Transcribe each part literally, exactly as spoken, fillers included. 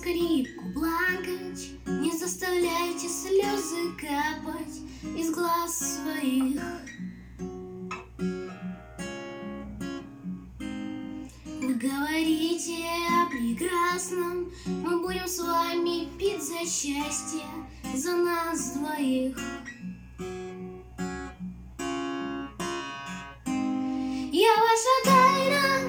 скрипку плакать, не заставляйте слезы капать из глаз своих. Вы говорите о прекрасном, мы будем с вами пить за счастье, за нас двоих. Я ваша тайна,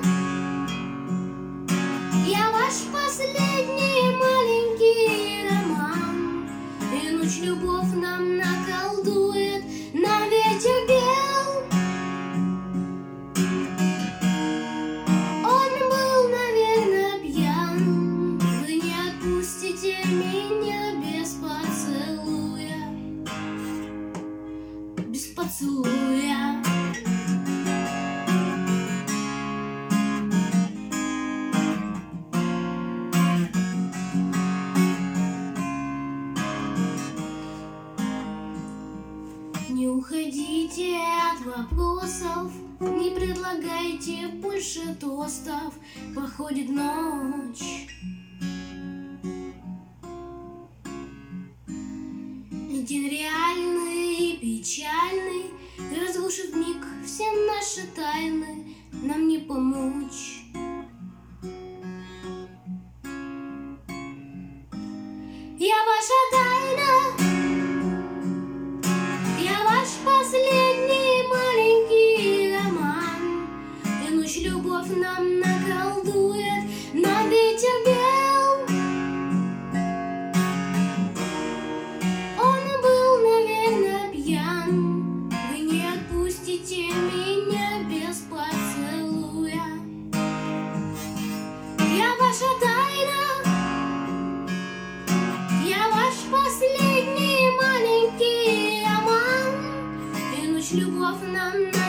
я ваш последний маленький роман, и ночь любовь нам наколдует на ветер бел. Он был, наверное, пьян, вы не отпустите меня без поцелуя, без поцелуя. Не уходите от вопросов, не предлагайте больше тостов, проходит ночь. День реальный и печальный разрушит вмиг все наши тайны, нам не помочь. Я ваша тайна, последний маленький роман, и ночь любовь нам наколдует на ветер бел. Он был, наверное, пьян, вы не отпустите меня без поцелуя. Я ваша тайна, я ваш последний маленький роман, любовь нам